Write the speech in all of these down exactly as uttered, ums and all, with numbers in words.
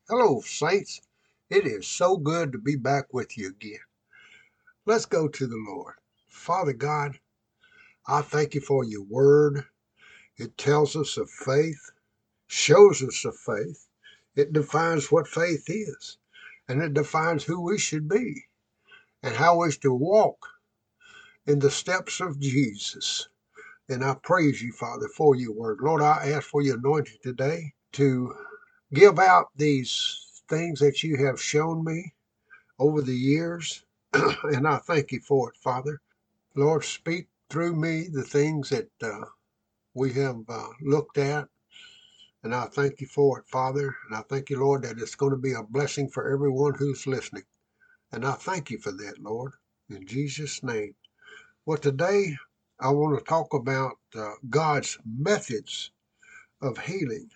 Hello, saints. It is so good to be back with you again. Let's go to the Lord. Father God, I thank you for your word. It tells us of faith, shows us of faith. It defines what faith is, and it defines who we should be and how we should walk in the steps of Jesus. And I praise you, Father, for your word. Lord, I ask for your anointing today to give out these things that you have shown me over the years, and I thank you for it, Father. Lord, speak through me the things that uh, we have uh, looked at, and I thank you for it, Father. And I thank you, Lord, that it's going to be a blessing for everyone who's listening. And I thank you for that, Lord, in Jesus' name. Well, today I want to talk about uh, God's methods of healing.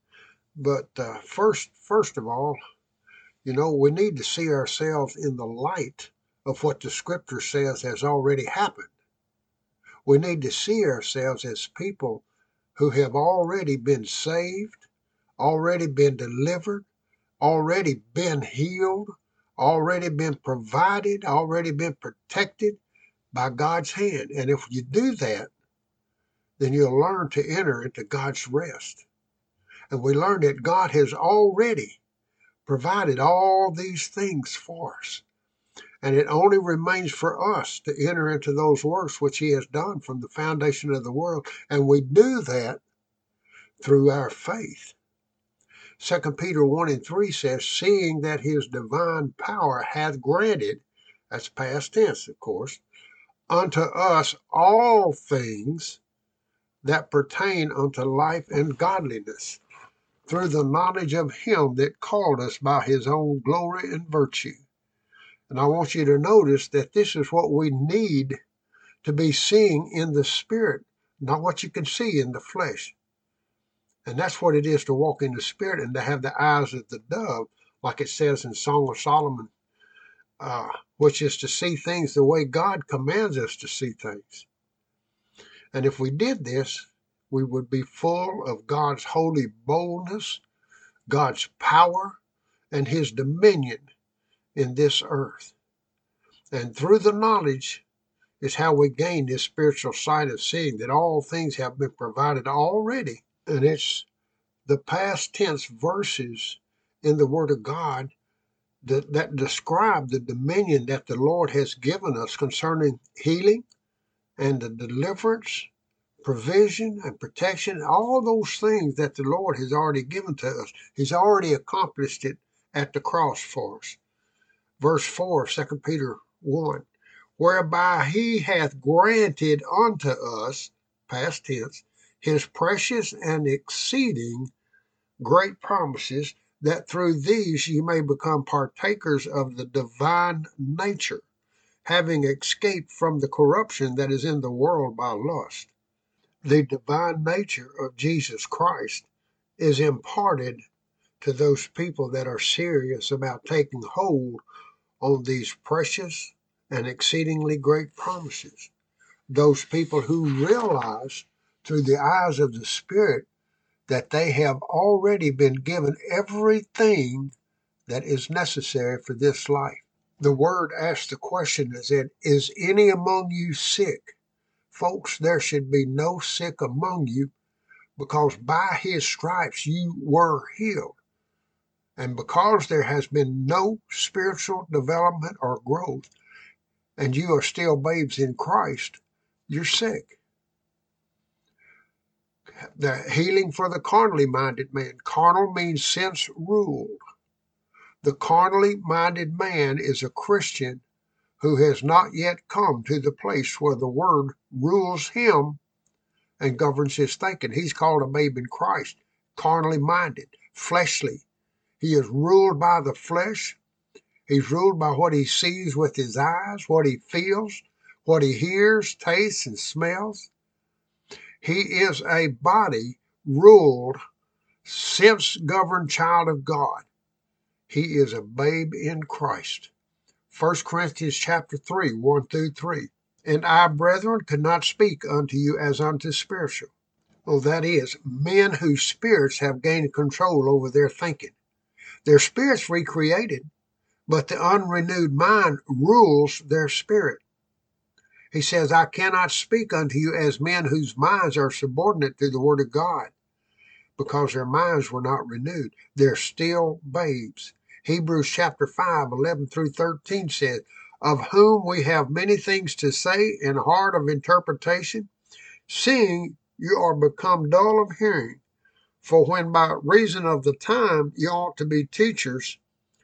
But uh, first, first of all, you know, we need to see ourselves in the light of what the scripture says has already happened. We need to see ourselves as people who have already been saved, already been delivered, already been healed, already been provided, already been protected by God's hand. And if you do that, then you'll learn to enter into God's rest. And we learn that God has already provided all these things for us. And it only remains for us to enter into those works which he has done from the foundation of the world. And we do that through our faith. Second Peter one and three says, seeing that his divine power hath granted, that's past tense, of course, unto us all things that pertain unto life and godliness, through the knowledge of him that called us by his own glory and virtue. And I want you to notice that this is what we need to be seeing in the spirit, not what you can see in the flesh. And that's what it is to walk in the spirit and to have the eyes of the dove, like it says in Song of Solomon, uh, which is to see things the way God commands us to see things. And if we did this, we would be full of God's holy boldness, God's power, and his dominion in this earth. And through the knowledge is how we gain this spiritual sight of seeing that all things have been provided already. And it's the past tense verses in the Word of God that, that describe the dominion that the Lord has given us concerning healing and the deliverance, provision and protection, all those things that the Lord has already given to us. He's already accomplished it at the cross for us. Verse four, Second Peter one, whereby he hath granted unto us, past tense, his precious and exceeding great promises, that through these ye may become partakers of the divine nature, having escaped from the corruption that is in the world by lust. The divine nature of Jesus Christ is imparted to those people that are serious about taking hold on these precious and exceedingly great promises. Those people who realize through the eyes of the Spirit that they have already been given everything that is necessary for this life. The word asks the question is that, is any among you sick? Folks, there should be no sick among you, because by his stripes you were healed. And because there has been no spiritual development or growth, and you are still babes in Christ, you're sick. The healing for the carnally minded man. Carnal means sense ruled. The carnally minded man is a Christian who has not yet come to the place where the word rules him and governs his thinking. He's called a babe in Christ, carnally minded, fleshly. He is ruled by the flesh. He's ruled by what he sees with his eyes, what he feels, what he hears, tastes, and smells. He is a body ruled, sense-governed child of God. He is a babe in Christ. First Corinthians chapter three, one through three. And I, brethren, could not speak unto you as unto spiritual. Well, that is, men whose spirits have gained control over their thinking. Their spirit's recreated, but the unrenewed mind rules their spirit. He says, I cannot speak unto you as men whose minds are subordinate to the word of God, because their minds were not renewed. They're still babes. Hebrews chapter five, eleven through thirteen says, of whom we have many things to say and hard of interpretation, seeing you are become dull of hearing. For when by reason of the time you ought to be teachers,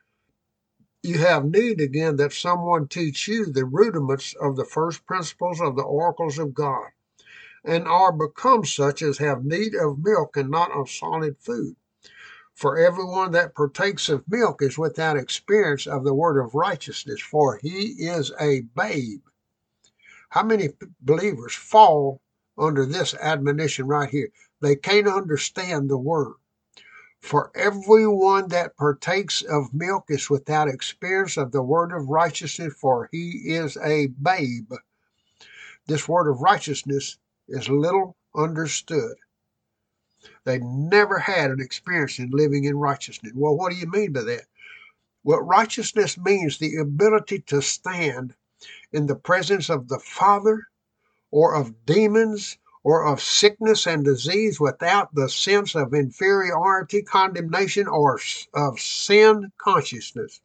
you have need again that someone teach you the rudiments of the first principles of the oracles of God, and are become such as have need of milk and not of solid food. For everyone that partakes of milk is without experience of the word of righteousness, for he is a babe. How many believers fall under this admonition right here? They can't understand the word. For everyone that partakes of milk is without experience of the word of righteousness, for he is a babe. This word of righteousness is little understood. They never had an experience in living in righteousness. Well, what do you mean by that? Well, righteousness means the ability to stand in the presence of the Father or of demons or of sickness and disease without the sense of inferiority, condemnation, or of sin consciousness.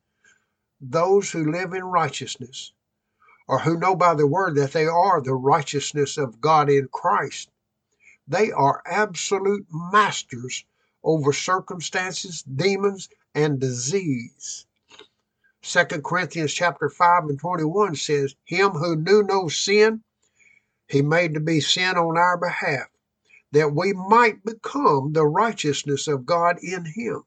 Those who live in righteousness, or who know by the word that they are the righteousness of God in Christ, they are absolute masters over circumstances, demons, and disease. Second Corinthians chapter five and twenty-one says, him who knew no sin, he made to be sin on our behalf, that we might become the righteousness of God in him.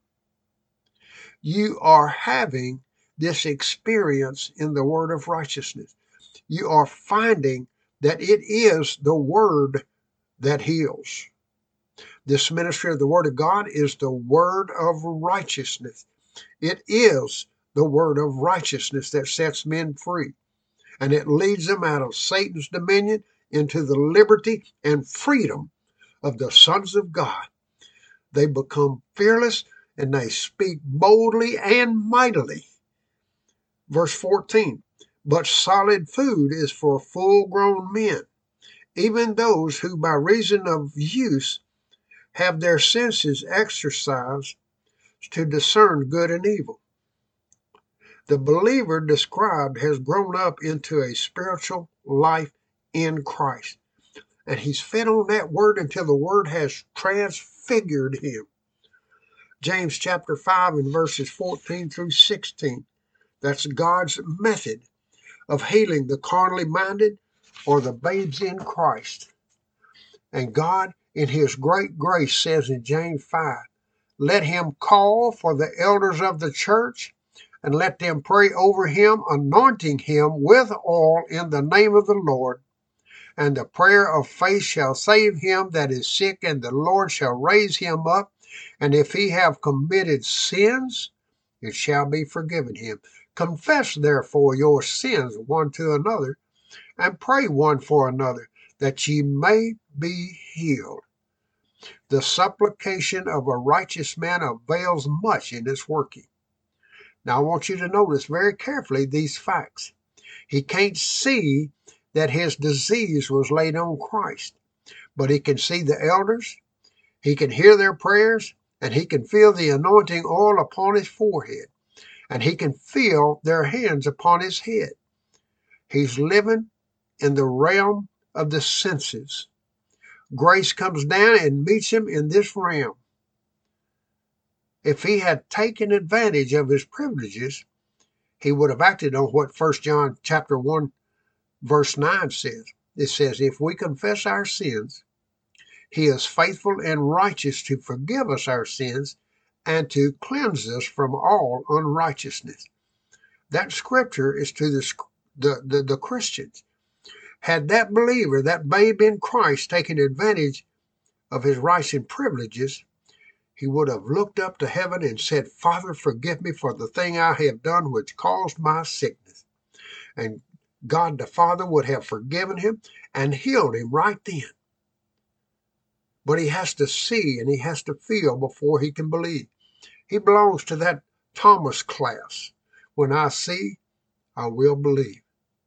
You are having this experience in the word of righteousness. You are finding that it is the word that heals. This ministry of the word of God is the word of righteousness. It is the word of righteousness that sets men free, and it leads them out of Satan's dominion into the liberty and freedom of the sons of God. They become fearless and they speak boldly and mightily. Verse fourteen, but solid food is for full-grown men, even those who by reason of use have their senses exercised to discern good and evil. The believer described has grown up into a spiritual life in Christ, and he's fed on that word until the word has transfigured him. James chapter five and verses fourteen through sixteen. That's God's method of healing the carnally minded or the babes in Christ. And God, in his great grace, says in James five, let him call for the elders of the church and let them pray over him, anointing him with oil in the name of the Lord. And the prayer of faith shall save him that is sick, and the Lord shall raise him up. And if he have committed sins, it shall be forgiven him. Confess therefore your sins one to another, and pray one for another, that ye may be healed. The supplication of a righteous man avails much in its working. Now I want you to notice very carefully these facts. He can't see that his disease was laid on Christ, but he can see the elders, he can hear their prayers, and he can feel the anointing oil upon his forehead, and he can feel their hands upon his head. He's living in the realm of the senses. Grace comes down and meets him in this realm. If he had taken advantage of his privileges, he would have acted on what First John chapter one verse nine says. It says, if we confess our sins, he is faithful and righteous to forgive us our sins and to cleanse us from all unrighteousness. That scripture is to the, the, the, the Christians. Had that believer, that babe in Christ, taken advantage of his rights and privileges, he would have looked up to heaven and said, Father, forgive me for the thing I have done which caused my sickness. And God the Father would have forgiven him and healed him right then. But he has to see and he has to feel before he can believe. He belongs to that Thomas class. When I see, I will believe.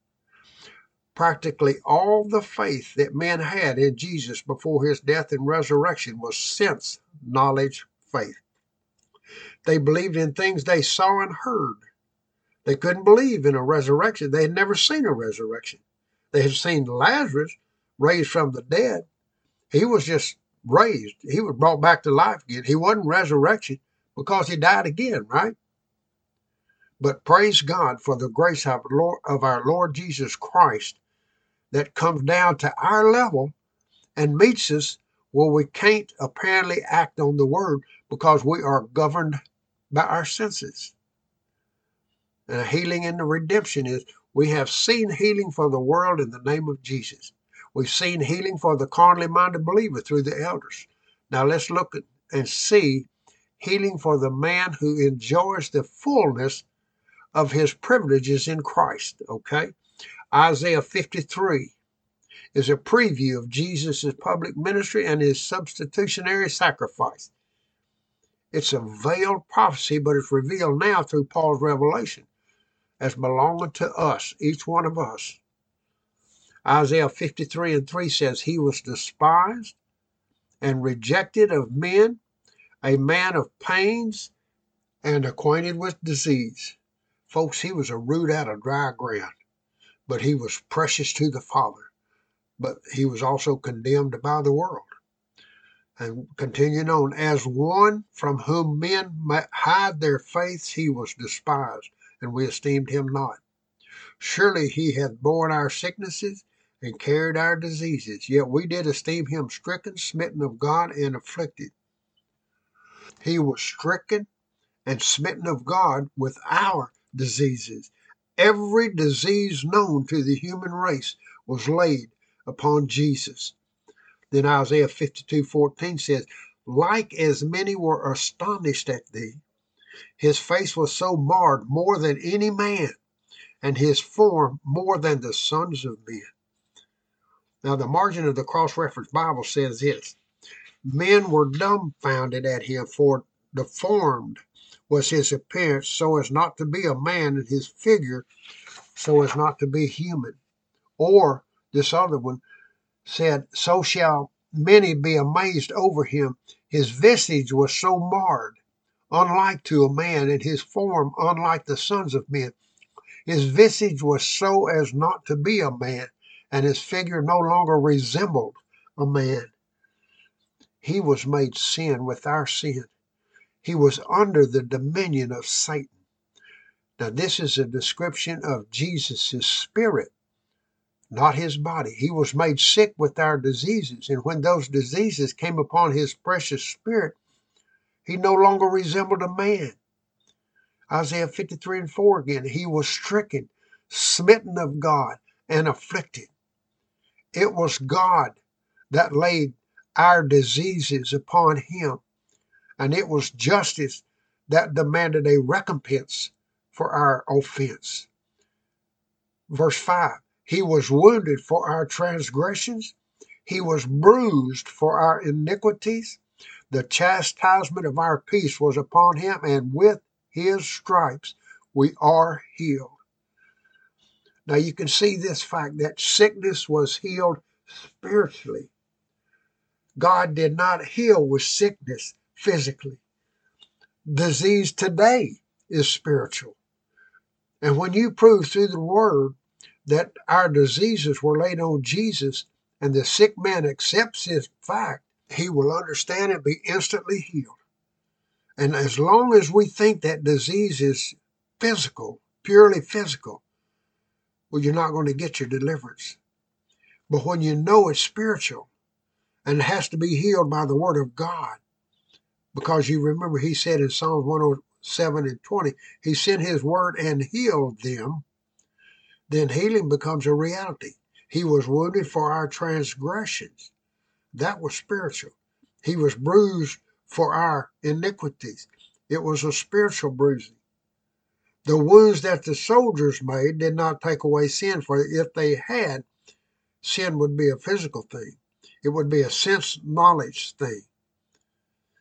Practically all the faith that men had in Jesus before his death and resurrection was sense knowledge faith. They believed in things they saw and heard. They couldn't believe in a resurrection. They had never seen a resurrection. They had seen Lazarus raised from the dead. He was just raised. He was brought back to life again. He wasn't resurrection because he died again, right? But praise God for the grace of our Lord Jesus Christ that comes down to our level and meets us where we can't apparently act on the word because we are governed by our senses. And a healing and the redemption is we have seen healing for the world in the name of Jesus. We've seen healing for the carnally minded believer through the elders. Now let's look at and see healing for the man who enjoys the fullness of his privileges in Christ, okay? Isaiah fifty-three is a preview of Jesus' public ministry and his substitutionary sacrifice. It's a veiled prophecy, but it's revealed now through Paul's revelation as belonging to us, each one of us. Isaiah fifty-three and three says, he was despised and rejected of men, a man of pains and acquainted with disease. Folks, he was a root out of dry ground, but he was precious to the Father. But he was also condemned by the world. And continuing on, as one from whom men hide their faiths, he was despised, and we esteemed him not. Surely he hath borne our sicknesses and carried our diseases, yet we did esteem him stricken, smitten of God, and afflicted. He was stricken and smitten of God with our diseases. Every disease known to the human race was laid upon Jesus. Then Isaiah fifty-two fourteen says, like as many were astonished at thee, his face was so marred more than any man, and his form more than the sons of men. Now the margin of the cross-reference Bible says this, men were dumbfounded at him, for deformed was his appearance so as not to be a man, and his figure so as not to be human. Or this other one said, so shall many be amazed over him. His visage was so marred, unlike to a man, and his form unlike the sons of men. His visage was so as not to be a man, and his figure no longer resembled a man. He was made sin with our sin. He was under the dominion of Satan. Now this is a description of Jesus' spirit, not his body. He was made sick with our diseases, and when those diseases came upon his precious spirit, he no longer resembled a man. Isaiah fifty-three and four again, he was stricken, smitten of God, and afflicted. It was God that laid our diseases upon him, and it was justice that demanded a recompense for our offense. Verse five, he was wounded for our transgressions, he was bruised for our iniquities. The chastisement of our peace was upon him, and with his stripes we are healed. Now you can see this fact that sickness was healed spiritually. God did not heal with sickness physically. Disease today is spiritual. And when you prove through the word that our diseases were laid on Jesus, and the sick man accepts his fact, he will understand and be instantly healed. And as long as we think that disease is physical, purely physical, well, you're not going to get your deliverance. But when you know it's spiritual and it has to be healed by the word of God, because you remember he said in Psalms one oh seven and twenty, he sent his word and healed them, then healing becomes a reality. He was wounded for our transgressions. That was spiritual. He was bruised for our iniquities. It was a spiritual bruising. The wounds that the soldiers made did not take away sin, for if they had, sin would be a physical thing. It would be a sense knowledge thing.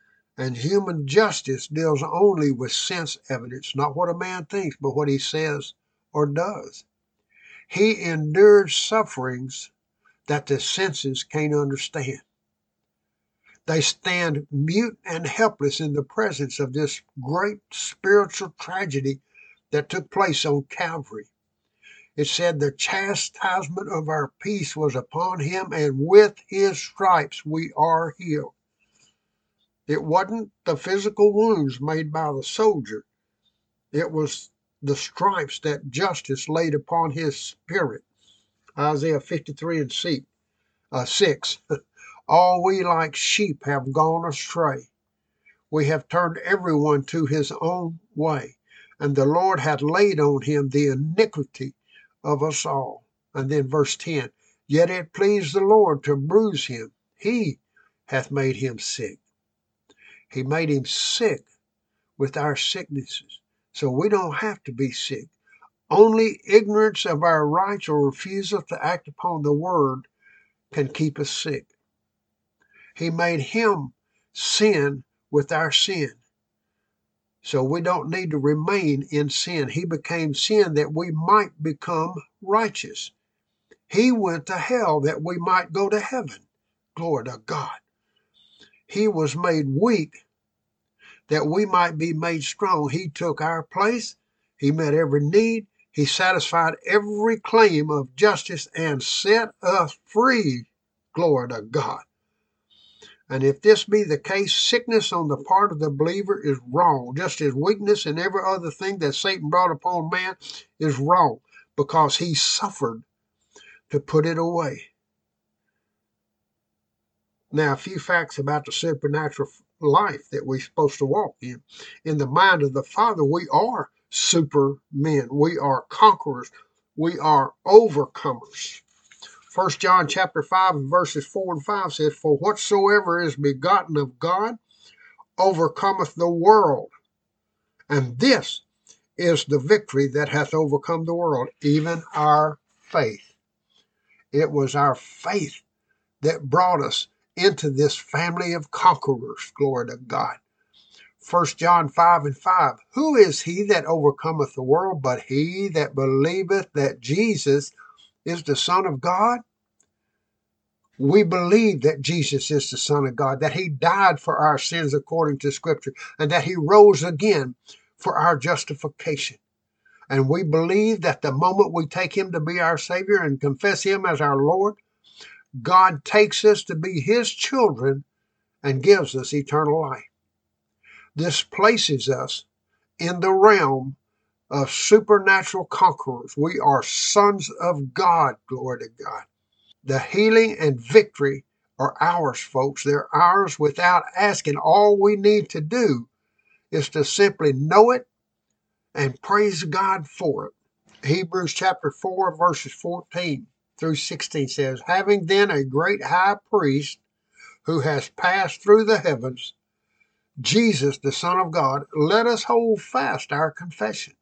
And human justice deals only with sense evidence, not what a man thinks, but what he says or does. He endured sufferings that the senses can't understand. They stand mute and helpless in the presence of this great spiritual tragedy that took place on Calvary. It said the chastisement of our peace was upon him, and with his stripes we are healed. It wasn't the physical wounds made by the soldier. It was the stripes that justice laid upon his spirit. Isaiah fifty-three and six. Uh, six. All we like sheep have gone astray. We have turned everyone to his own way, and the Lord hath laid on him the iniquity of us all. And then verse ten, yet it pleased the Lord to bruise him. He hath made him sick. He made him sick with our sicknesses, so we don't have to be sick. Only ignorance of our rights or refusal to act upon the word can keep us sick. He made him sin with our sin, so we don't need to remain in sin. He became sin that we might become righteous. He went to hell that we might go to heaven. Glory to God. He was made weak that we might be made strong. He took our place. He met every need. He satisfied every claim of justice and set us free. Glory to God. And if this be the case, sickness on the part of the believer is wrong, just as weakness and every other thing that Satan brought upon man is wrong, because he suffered to put it away. Now, a few facts about the supernatural life that we're supposed to walk in. In the mind of the Father, we are supermen. We are conquerors. We are overcomers. First John chapter five and verses four and five says, for whatsoever is begotten of God overcometh the world. And this is the victory that hath overcome the world, even our faith. It was our faith that brought us into this family of conquerors. Glory to God. First John five and five. Who is he that overcometh the world but he that believeth that Jesus is the Son of God? We believe that Jesus is the Son of God, that he died for our sins according to Scripture, and that he rose again for our justification. And we believe that the moment we take him to be our Savior and confess him as our Lord, God takes us to be his children and gives us eternal life. This places us in the realm of supernatural conquerors. We are sons of God, glory to God. The healing and victory are ours, folks. They're ours without asking. All we need to do is to simply know it and praise God for it. Hebrews chapter four, verses fourteen through sixteen says, having then a great high priest who has passed through the heavens, Jesus, the Son of God, let us hold fast our confession.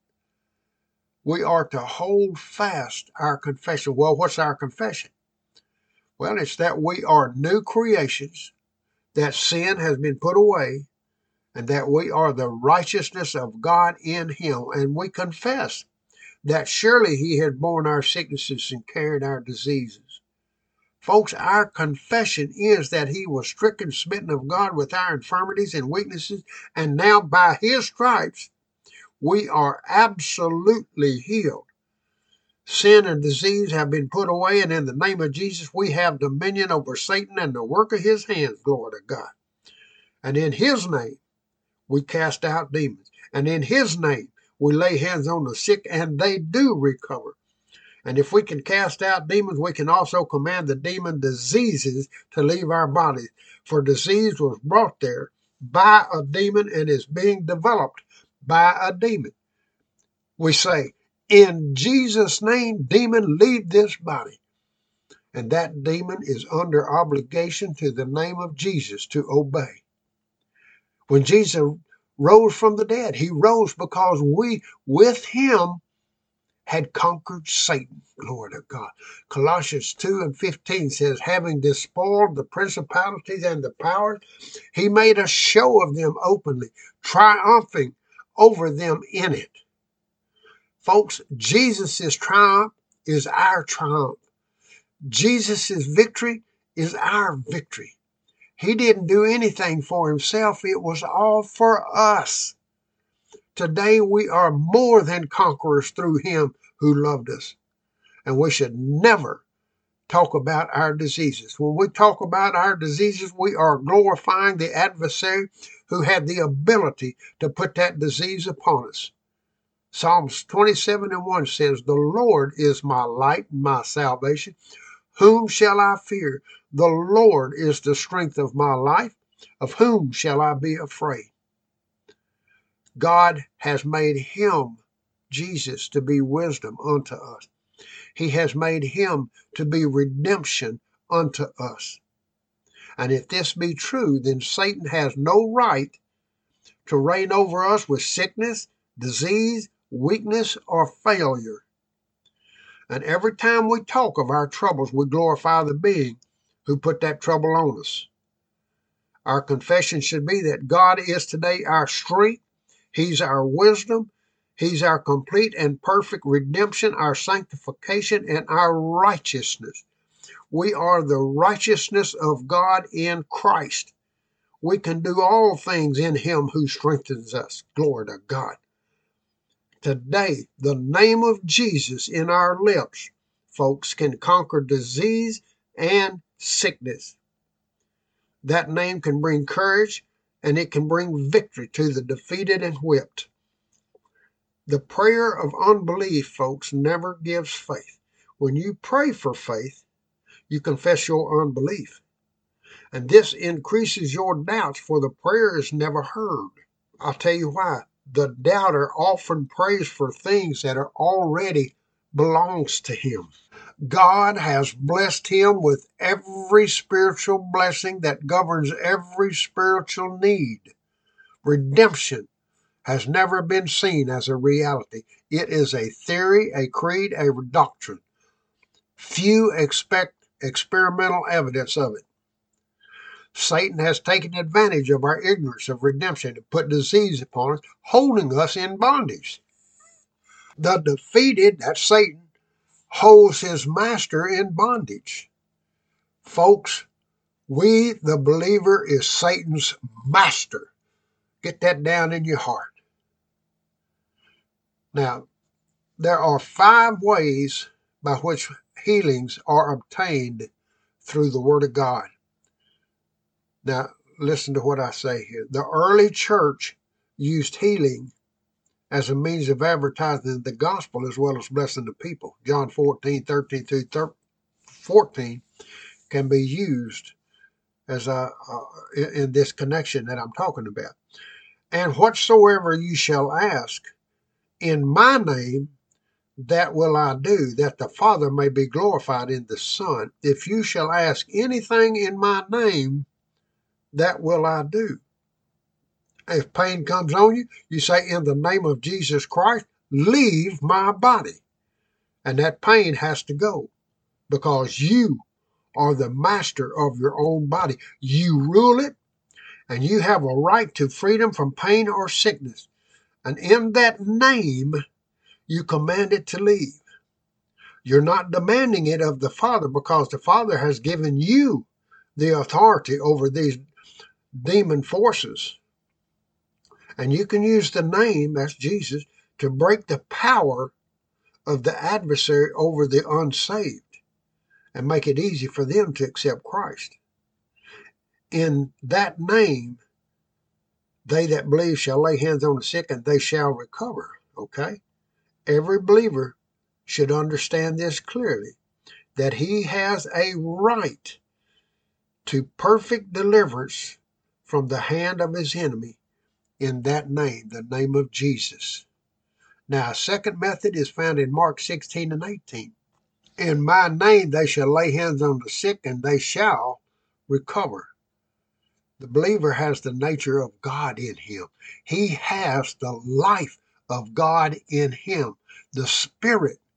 We are to hold fast our confession. Well, what's our confession? Well, it's that we are new creations, that sin has been put away, and that we are the righteousness of God in him. And we confess that surely he had borne our sicknesses and carried our diseases. Folks, our confession is that he was stricken, smitten of God with our infirmities and weaknesses, and now by his stripes we are absolutely healed. Sin and disease have been put away, and in the name of Jesus, we have dominion over Satan and the work of his hands, glory to God. And in his name, we cast out demons. And in his name, we lay hands on the sick, and they do recover. And if we can cast out demons, we can also command the demon diseases to leave our bodies. For disease was brought there by a demon and is being developed by a demon. We say, in Jesus' name, demon, leave this body. And that demon is under obligation to the name of Jesus to obey. When Jesus rose from the dead, he rose because we, with him, had conquered Satan. Glory to God. Colossians two and fifteen says, having despoiled the principalities and the powers, he made a show of them openly, triumphing over them in it. Folks, Jesus' triumph is our triumph. Jesus' victory is our victory. He didn't do anything for himself. It was all for us. Today we are more than conquerors through him who loved us. And we should never talk about our diseases. When we talk about our diseases, we are glorifying the adversary who had the ability to put that disease upon us. Psalms twenty-seven and one says, the Lord is my light and my salvation. Whom shall I fear? The Lord is the strength of my life. Of whom shall I be afraid? God has made him, Jesus, to be wisdom unto us. He has made him to be redemption unto us. And if this be true, then Satan has no right to reign over us with sickness, disease, weakness, or failure. And every time we talk of our troubles, we glorify the being who put that trouble on us. Our confession should be that God is today our strength. He's our wisdom. He's our complete and perfect redemption, our sanctification, and our righteousness. We are the righteousness of God in Christ. We can do all things in him who strengthens us. Glory to God. Today, the name of Jesus in our lips, folks, can conquer disease and sickness. That name can bring courage, and it can bring victory to the defeated and whipped. The prayer of unbelief, folks, never gives faith. When you pray for faith, you confess your unbelief. And this increases your doubts, for the prayer is never heard. I'll tell you why. The doubter often prays for things that are already belongs to him. God has blessed him with every spiritual blessing that governs every spiritual need. Redemption has never been seen as a reality. It is a theory, a creed, a doctrine. Few expect experimental evidence of it. Satan has taken advantage of our ignorance of redemption to put disease upon us, holding us in bondage. The defeated, that's Satan, holds his master in bondage. Folks, we, the believer, is Satan's master. Get that down in your heart. Now, there are five ways by which healings are obtained through the Word of God. Now, listen to what I say here. The early church used healing as a means of advertising the gospel as well as blessing the people. John fourteen, thirteen through fourteen can be used as a, uh, in this connection that I'm talking about. And whatsoever you shall ask in my name, that will I do, that the Father may be glorified in the Son. If you shall ask anything in my name, that will I do. If pain comes on you, you say, in the name of Jesus Christ, leave my body. And that pain has to go, because you are the master of your own body. You rule it, and you have a right to freedom from pain or sickness. And in that name, you command it to leave. You're not demanding it of the Father, because the Father has given you the authority over these demon forces. And you can use the name, that's Jesus, to break the power of the adversary over the unsaved and make it easy for them to accept Christ. In that name, they that believe shall lay hands on the sick and they shall recover. Okay? Every believer should understand this clearly, that he has a right to perfect deliverance from the hand of his enemy in that name, the name of Jesus. Now, a second method is found in Mark sixteen and eighteen. In my name they shall lay hands on the sick and they shall recover. The believer has the nature of God in him. He has the life of God in him. The Spirit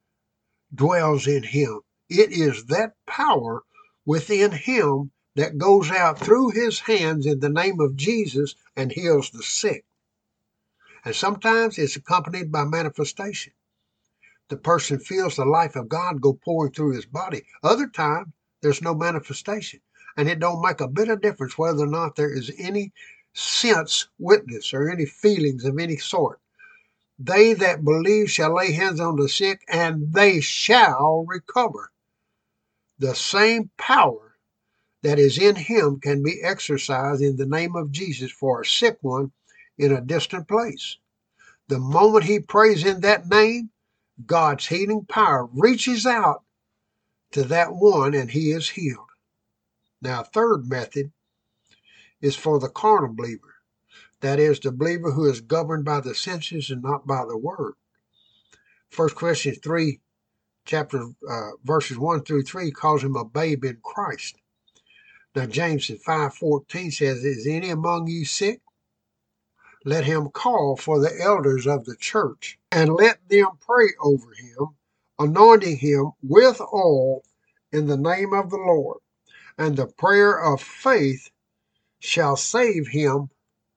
dwells in him. It is that power within him that goes out through his hands in the name of Jesus and heals the sick. And sometimes it's accompanied by manifestation. The person feels the life of God go pouring through his body. Other times, there's no manifestation. And it don't make a bit of difference whether or not there is any sense witness or any feelings of any sort. They that believe shall lay hands on the sick, and they shall recover. The same power that is in him can be exercised in the name of Jesus for a sick one in a distant place. The moment he prays in that name, God's healing power reaches out to that one and he is healed. Now, a third method is for the carnal believer. That is, the believer who is governed by the senses and not by the word. First Corinthians three, chapter uh, verses one through three calls him a babe in Christ. Now, James in five fourteen says, is any among you sick? Let him call for the elders of the church, and let them pray over him, anointing him with oil in the name of the Lord. And the prayer of faith shall save him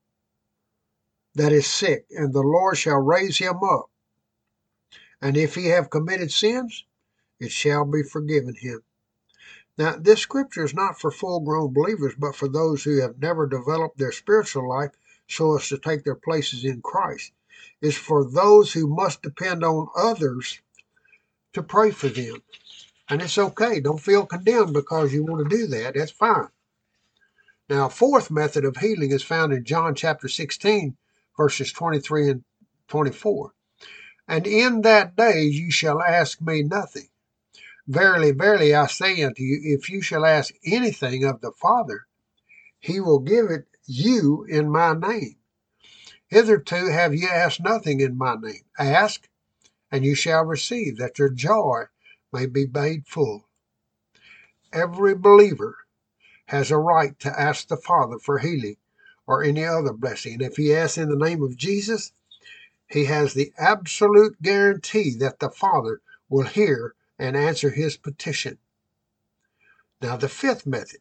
that is sick, and the Lord shall raise him up. And if he have committed sins, it shall be forgiven him. Now, this scripture is not for full-grown believers, but for those who have never developed their spiritual life so as to take their places in Christ. It's for those who must depend on others to pray for them. And it's okay. Don't feel condemned because you want to do that. That's fine. Now, a fourth method of healing is found in John chapter sixteen, verses twenty-three and twenty-four. And in that day you shall ask me nothing. Verily, verily, I say unto you, if you shall ask anything of the Father, he will give it you in my name. Hitherto have ye asked nothing in my name. Ask, and you shall receive, that your joy may be made full. Every believer has a right to ask the Father for healing or any other blessing. And if he asks in the name of Jesus, he has the absolute guarantee that the Father will hear and answer his petition. Now, the fifth method.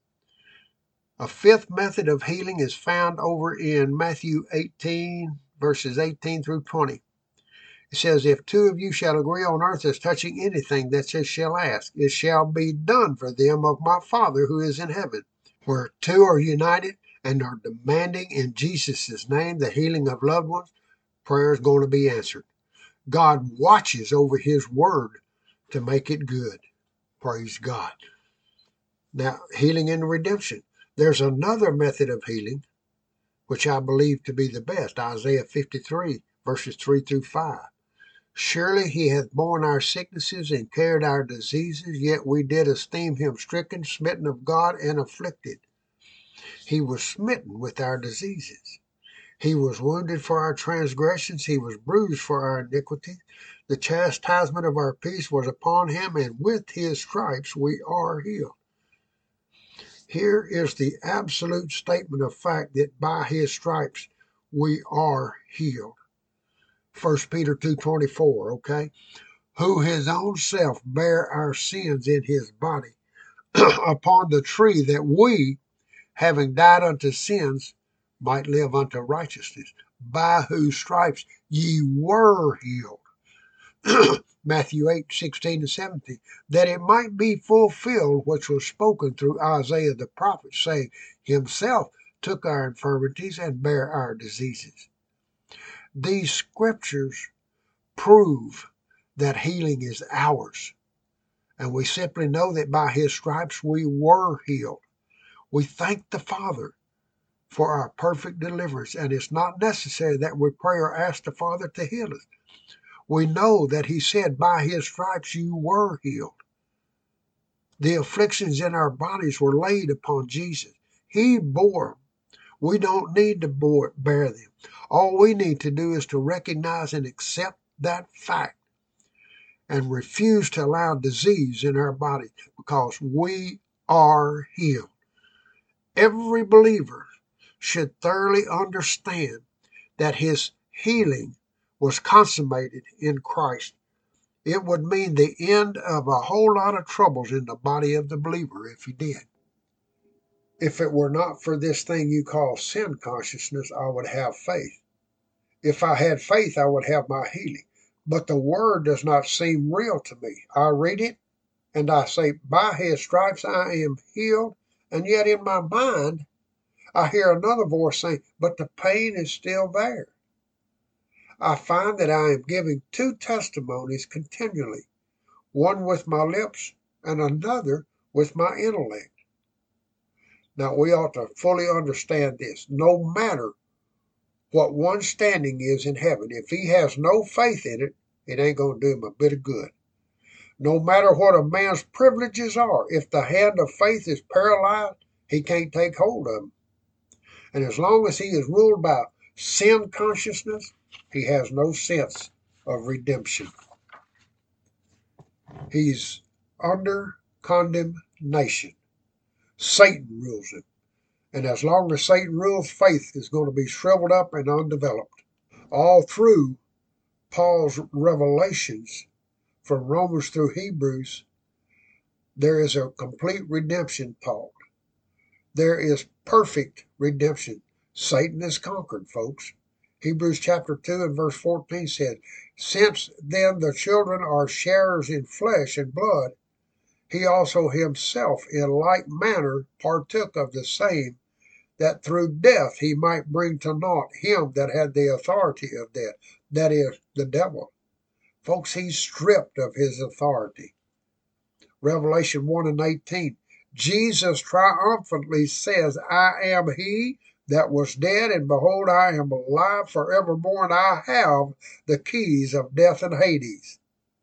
A fifth method of healing is found over in Matthew eighteen, verses eighteen through twenty. It says, if two of you shall agree on earth as touching anything that they shall ask, it shall be done for them of my Father who is in heaven. Where two are united and are demanding in Jesus' name the healing of loved ones, prayer is going to be answered. God watches over his word to make it good. Praise God. Now, healing and redemption. There's another method of healing, which I believe to be the best. Isaiah fifty-three, verses three through five. Surely he hath borne our sicknesses and carried our diseases, yet we did esteem him stricken, smitten of God, and afflicted. He was smitten with our diseases. He was wounded for our transgressions. He was bruised for our iniquities. The chastisement of our peace was upon him, and with his stripes we are healed. Here is the absolute statement of fact that by his stripes we are healed. First Peter two twenty-four, okay? Who his own self bare our sins in his body upon the tree, that we, having died unto sins, might live unto righteousness, by whose stripes ye were healed. Matthew eight, sixteen and seventeen, that it might be fulfilled which was spoken through Isaiah the prophet, saying, himself took our infirmities and bare our diseases. These scriptures prove that healing is ours, and we simply know that by his stripes we were healed. We thank the Father for our perfect deliverance, and it's not necessary that we pray or ask the Father to heal us. We know that he said, by his stripes you were healed. The afflictions in our bodies were laid upon Jesus. He bore them. We don't need to bear them. All we need to do is to recognize and accept that fact and refuse to allow disease in our body, because we are healed. Every believer should thoroughly understand that his healing was consummated in Christ It would mean the end of a whole lot of troubles in the body of the believer if he did. If it were not for this thing you call sin consciousness, I would have faith. If I had faith, I would have my healing. But the word does not seem real to me. I read it and I say, by his stripes I am healed. And yet in my mind, I hear another voice saying, but the pain is still there. I find that I am giving two testimonies continually, one with my lips and another with my intellect. Now we ought to fully understand this. No matter what one's standing is in heaven, if he has no faith in it, it ain't going to do him a bit of good. No matter what a man's privileges are, if the hand of faith is paralyzed, he can't take hold of them. And as long as he is ruled by sin consciousness, he has no sense of redemption. He's under condemnation. Satan rules him. And as long as Satan rules, faith is going to be shriveled up and undeveloped. All through Paul's revelations from Romans through Hebrews, there is a complete redemption taught. There is perfect redemption. Satan is conquered, folks. Hebrews chapter two and verse fourteen says, since then the children are sharers in flesh and blood, he also himself in like manner partook of the same, that through death he might bring to naught him that had the authority of death, that is, the devil. Folks, he's stripped of his authority. Revelation one and eighteen, Jesus triumphantly says, I am he that was dead, and behold, I am alive forevermore, and I have the keys of death and Hades.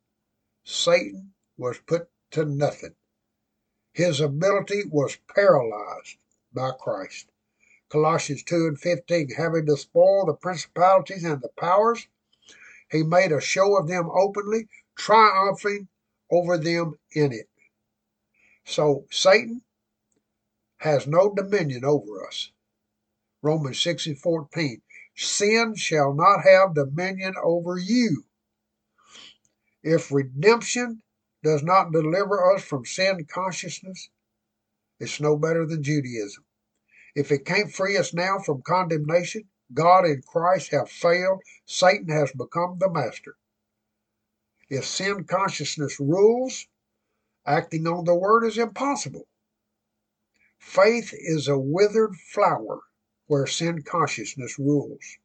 Satan was put to nothing. His ability was paralyzed by Christ. Colossians two and fifteen, having despoiled the principalities and the powers, he made a show of them openly, triumphing over them in it. So Satan has no dominion over us. Romans six and fourteen, sin shall not have dominion over you. If redemption does not deliver us from sin consciousness, it's no better than Judaism. If it can't free us now from condemnation, God and Christ have failed. Satan has become the master. If sin consciousness rules, acting on the word is impossible. Faith is a withered flower where sin consciousness rules.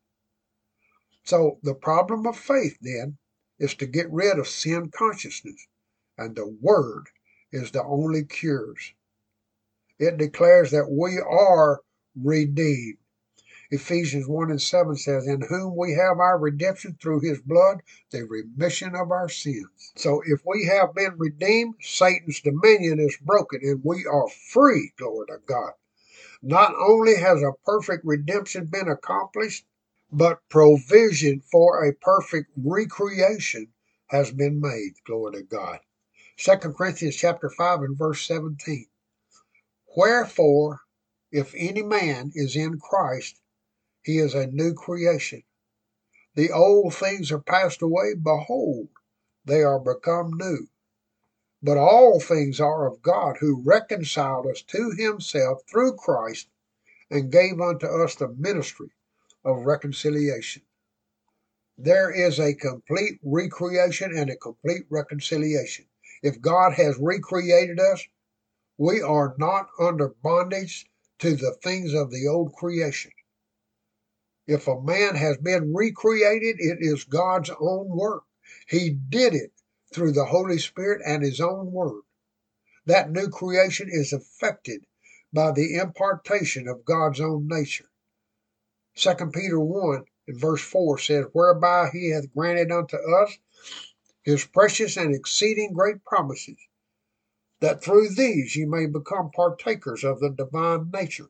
So the problem of faith, then, is to get rid of sin consciousness, and the word is the only cures. It declares that we are redeemed. Ephesians one and seven says, in whom we have our redemption through his blood, the remission of our sins. So if we have been redeemed, Satan's dominion is broken and we are free, glory to God. Not only has a perfect redemption been accomplished, but provision for a perfect recreation has been made, glory to God. Second Corinthians chapter five and verse seventeen. Wherefore, if any man is in Christ, he is a new creation. The old things are passed away. Behold, they are become new. But all things are of God, who reconciled us to himself through Christ and gave unto us the ministry of reconciliation. There is a complete recreation and a complete reconciliation. If God has recreated us, we are not under bondage to the things of the old creation. If a man has been recreated, it is God's own work. He did it through the Holy Spirit and his own word. That new creation is affected by the impartation of God's own nature. Second Peter one and verse four says, whereby he hath granted unto us his precious and exceeding great promises, that through these ye may become partakers of the divine nature,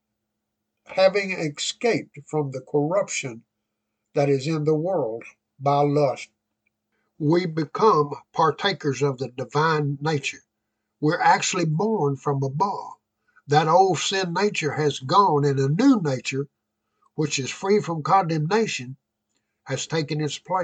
having escaped from the corruption that is in the world by lust. We become partakers of the divine nature. We're actually born from above. That old sin nature has gone, and a new nature, which is free from condemnation, has taken its place.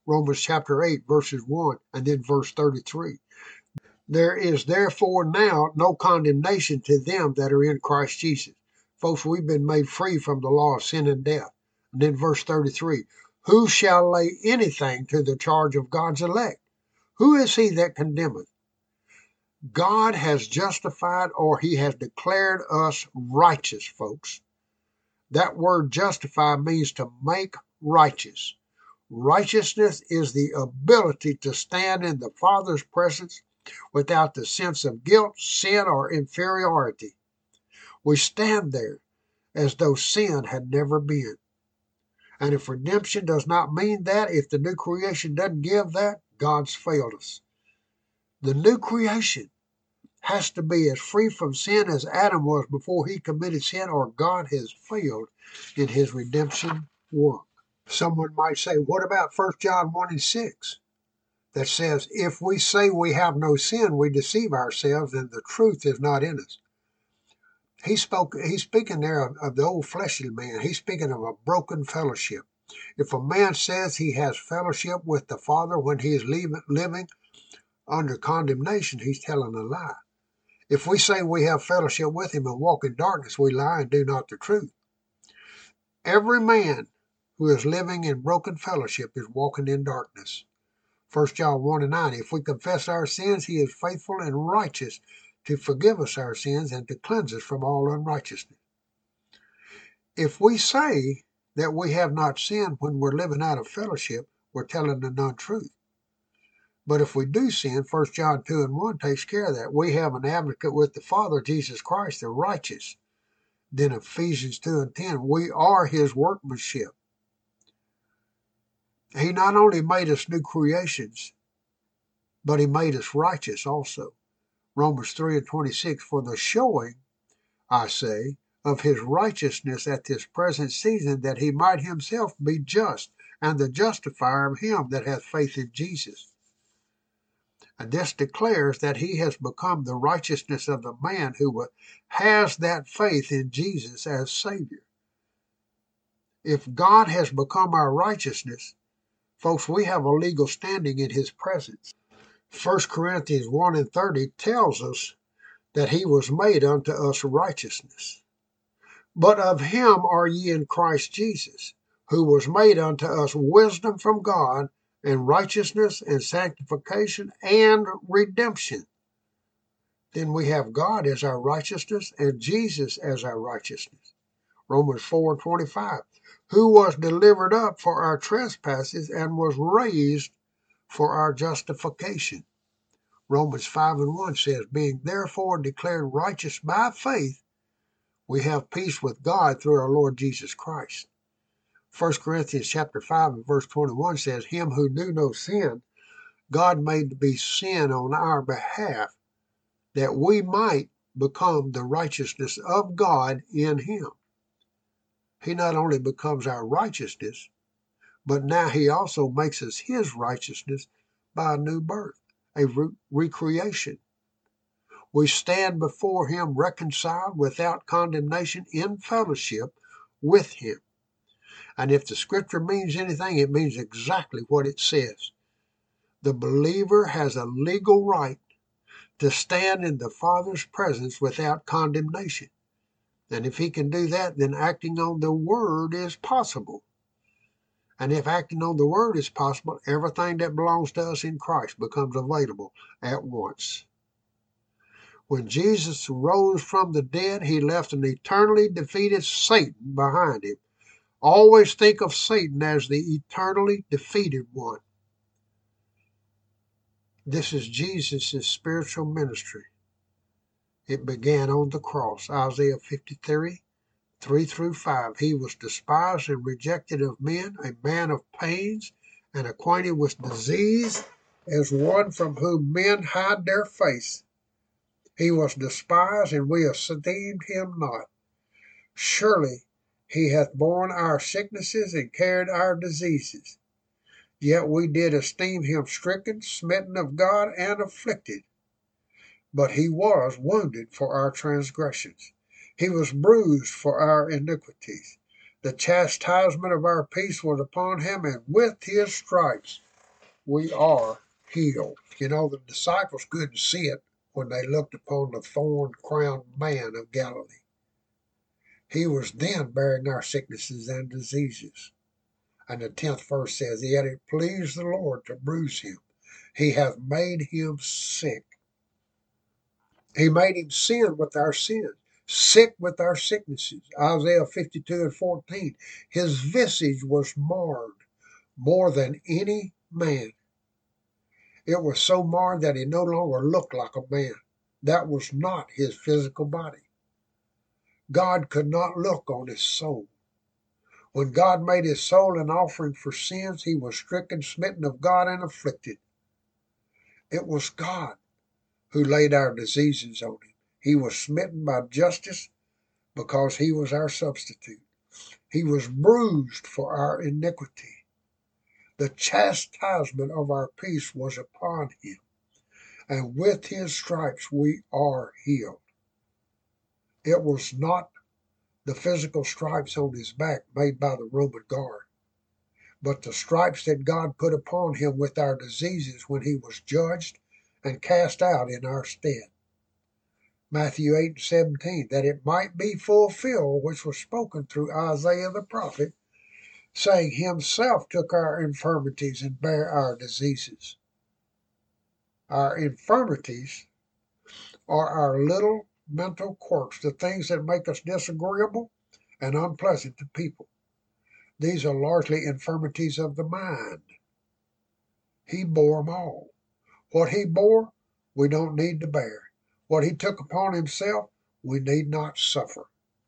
Romans chapter eight, verses one, and then verse thirty-three. There is therefore now no condemnation to them that are in Christ Jesus. Folks, we've been made free from the law of sin and death. And then verse thirty-three, who shall lay anything to the charge of God's elect? Who is he that condemneth? God has justified, or he has declared us righteous, folks. That word justify means to make righteous. Righteousness is the ability to stand in the Father's presence without the sense of guilt, sin, or inferiority. We stand there as though sin had never been. And if redemption does not mean that, if the new creation doesn't give that, God's failed us. The new creation has to be as free from sin as Adam was before he committed sin, or God has failed in his redemption work. Someone might say, what about First John one and six? That says, if we say we have no sin, we deceive ourselves, and the truth is not in us. He spoke, he's speaking there of, of the old fleshly man. He's speaking of a broken fellowship. If a man says he has fellowship with the Father when he is leaving, living under condemnation, he's telling a lie. If we say we have fellowship with him and walk in darkness, we lie and do not the truth. Every man who is living in broken fellowship is walking in darkness. First John one and nine, if we confess our sins, he is faithful and righteous to forgive us our sins and to cleanse us from all unrighteousness. If we say that we have not sinned when we're living out of fellowship, we're telling the untruth. But if we do sin, First John two and one takes care of that. We have an advocate with the Father, Jesus Christ, the righteous. Then Ephesians two and ten, we are his workmanship. He not only made us new creations, but he made us righteous also. Romans three and twenty-six, for the showing, I say, of his righteousness at this present season, that he might himself be just, and the justifier of him that hath faith in Jesus. And this declares that he has become the righteousness of the man who has that faith in Jesus as Savior. If God has become our righteousness, folks, we have a legal standing in his presence. First Corinthians one and thirty tells us that he was made unto us righteousness. But of him are ye in Christ Jesus, who was made unto us wisdom from God, and righteousness and sanctification and redemption. Then we have God as our righteousness and Jesus as our righteousness. Romans four and twenty-five, who was delivered up for our trespasses and was raised for our justification. Romans five and one says, being therefore declared righteous by faith, we have peace with God through our Lord Jesus Christ. First Corinthians chapter five and verse twenty-one says, him who knew no sin, God made to be sin on our behalf, that we might become the righteousness of God in him. He not only becomes our righteousness, but now he also makes us his righteousness by a new birth, a re- recreation. We stand before him reconciled without condemnation in fellowship with him. And if the scripture means anything, it means exactly what it says. The believer has a legal right to stand in the Father's presence without condemnation. And if he can do that, then acting on the word is possible. And if acting on the word is possible, everything that belongs to us in Christ becomes available at once. When Jesus rose from the dead, he left an eternally defeated Satan behind him. Always think of Satan as the eternally defeated one. This is Jesus' spiritual ministry. It began on the cross. Isaiah fifty-three, three through five. He was despised and rejected of men, a man of pains, and acquainted with disease, as one from whom men hide their face. He was despised, and we esteemed him not. Surely he hath borne our sicknesses and carried our diseases. Yet we did esteem him stricken, smitten of God, and afflicted. But he was wounded for our transgressions. He was bruised for our iniquities. The chastisement of our peace was upon him, and with his stripes we are healed. You know, the disciples couldn't see it when they looked upon the thorn-crowned man of Galilee. He was then bearing our sicknesses and diseases. And the tenth verse says, Yet it pleased the Lord to bruise him. He hath made him sick. He made him sin with our sins, sick with our sicknesses. Isaiah fifty-two and fourteen. His visage was marred more than any man. It was so marred that he no longer looked like a man. That was not his physical body. God could not look on his soul. When God made his soul an offering for sins, he was stricken, smitten of God, and afflicted. It was God who laid our diseases on him. He was smitten by justice because he was our substitute. He was bruised for our iniquity. The chastisement of our peace was upon him, and with his stripes we are healed. It was not the physical stripes on his back made by the Roman guard, but the stripes that God put upon him with our diseases when he was judged and cast out in our stead. Matthew eight and seventeen, that it might be fulfilled which was spoken through Isaiah the prophet, saying, Himself took our infirmities and bare our diseases. Our infirmities are our little mental quirks, the things that make us disagreeable and unpleasant to people. These are largely infirmities of the mind. He bore them all. What he bore, we don't need to bear. What he took upon himself, we need not suffer.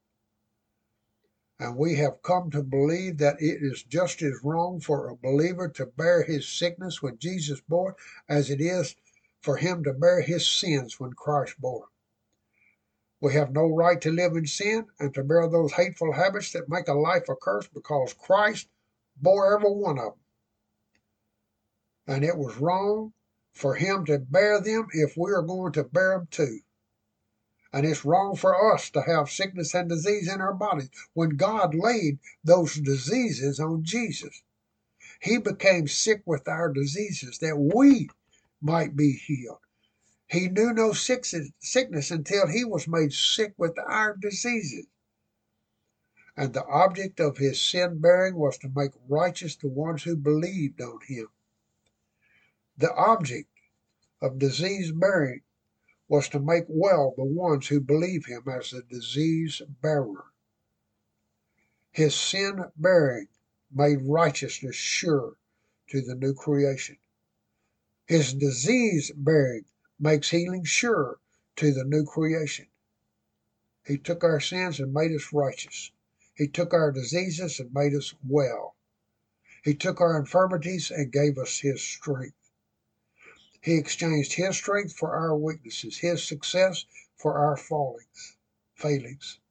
And we have come to believe that it is just as wrong for a believer to bear his sickness when Jesus bore it as it is for him to bear his sins when Christ bore them. We have no right to live in sin and to bear those hateful habits that make a life a curse because Christ bore every one of them. And it was wrong for him to bear them if we are going to bear them too. And it's wrong for us to have sickness and disease in our bodies when God laid those diseases on Jesus. He became sick with our diseases that we might be healed. He knew no sickness until he was made sick with our diseases. And the object of his sin-bearing was to make righteous the ones who believed on him. The object of disease-bearing was to make well the ones who believe him as the disease-bearer. His sin-bearing made righteousness sure to the new creation. His disease-bearing makes healing sure to the new creation. He took our sins and made us righteous. He took our diseases and made us well. He took our infirmities and gave us his strength. He exchanged his strength for our weaknesses, his success for our fallings, failings.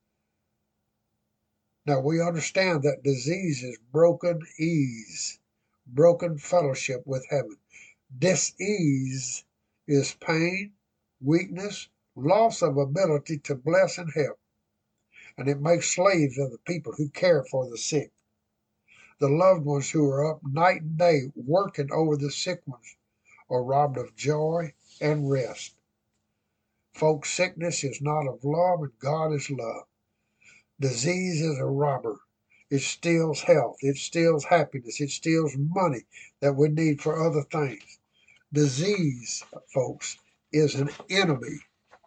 Now we understand that disease is broken ease, broken fellowship with heaven. Dis-ease is pain, weakness, loss of ability to bless and help, and it makes slaves of the people who care for the sick. The loved ones who are up night and day working over the sick ones are robbed of joy and rest. Folks, sickness is not of love, and God is love. Disease is a robber. It steals health. It steals happiness. It steals money that we need for other things. Disease, folks, is an enemy.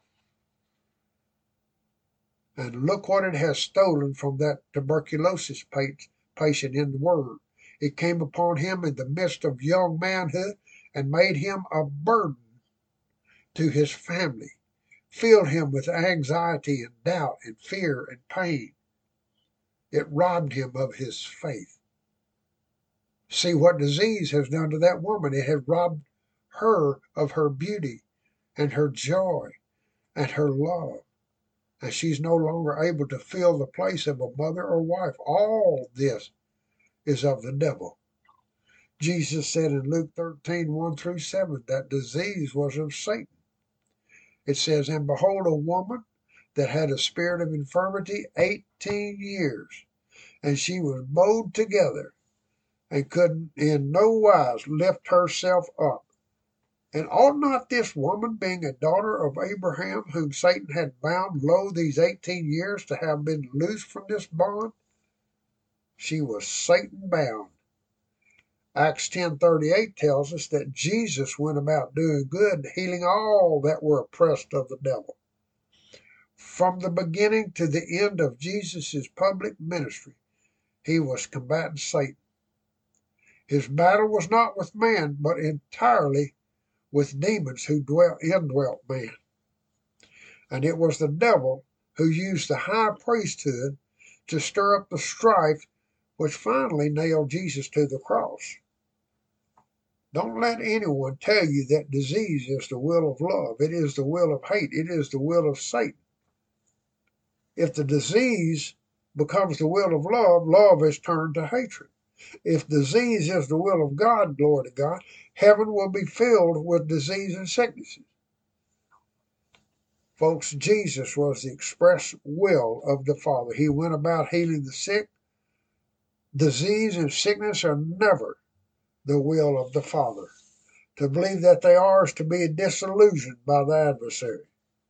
And look what it has stolen from that tuberculosis patient in the Word. It came upon him in the midst of young manhood and made him a burden to his family, filled him with anxiety and doubt and fear and pain. It robbed him of his faith. See what disease has done to that woman. It has robbed her of her beauty and her joy and her love. And she's no longer able to fill the place of a mother or wife. All this is of the devil. Jesus said in Luke thirteen, one through seven, that disease was of Satan. It says, And behold, a woman that had a spirit of infirmity eighteen years, and she was bowed together and could in no wise lift herself up. And ought not this woman, being a daughter of Abraham, whom Satan had bound low these eighteen years, to have been loosed from this bond? She was Satan bound. Acts ten thirty-eight tells us that Jesus went about doing good, healing all that were oppressed of the devil. From the beginning to the end of Jesus' public ministry, he was combating Satan. His battle was not with man, but entirely with demons who dwelt, indwelt man. And it was the devil who used the high priesthood to stir up the strife which finally nailed Jesus to the cross. Don't let anyone tell you that disease is the will of love. It is the will of hate. It is the will of Satan. If the disease becomes the will of love, love is turned to hatred. If disease is the will of God, glory to God, heaven will be filled with disease and sicknesses. Folks, Jesus was the express will of the Father. He went about healing the sick. Disease and sickness are never the will of the Father. To believe that they are is to be disillusioned by the adversary.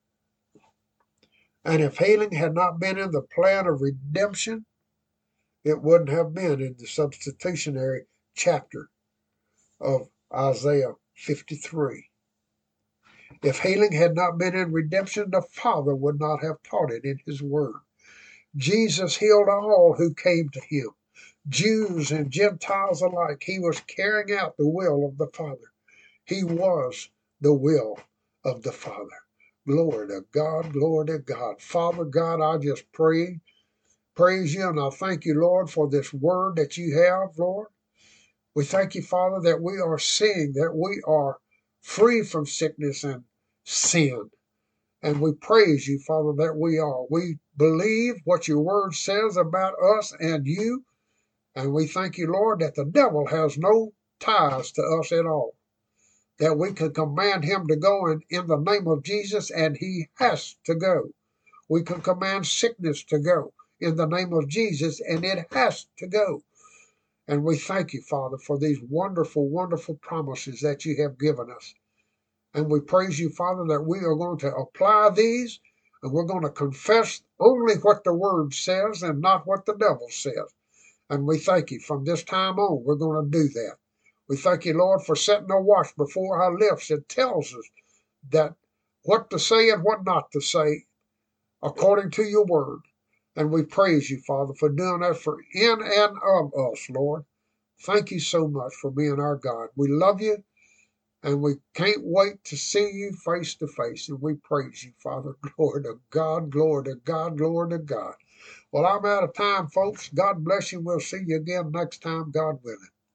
And if healing had not been in the plan of redemption, it wouldn't have been in the substitutionary chapter of Isaiah fifty-three. If healing had not been in redemption, the Father would not have taught it in his word. Jesus healed all who came to him, Jews and Gentiles alike. He was carrying out the will of the Father. He was the will of the Father. Glory to God, glory to God. Father God, I just pray, praise you, and I thank you, Lord, for this word that you have, Lord. We thank you, Father, that we are seeing that we are free from sickness and sin. And we praise you, Father, that we are. We believe what your word says about us and you. And we thank you, Lord, that the devil has no ties to us at all. That we can command him to go in, in the name of Jesus, and he has to go. We can command sickness to go in the name of Jesus, and it has to go. And we thank you, Father, for these wonderful, wonderful promises that you have given us. And we praise you, Father, that we are going to apply these, and we're going to confess only what the word says and not what the devil says. And we thank you from this time on, we're going to do that. We thank you, Lord, for setting a watch before our lips. It tells us that what to say and what not to say according to your word. And we praise you, Father, for doing that for in and of us, Lord. Thank you so much for being our God. We love you, and we can't wait to see you face to face. And we praise you, Father. Glory to God, glory to God, glory to God. Well, I'm out of time, folks. God bless you. We'll see you again next time, God willing.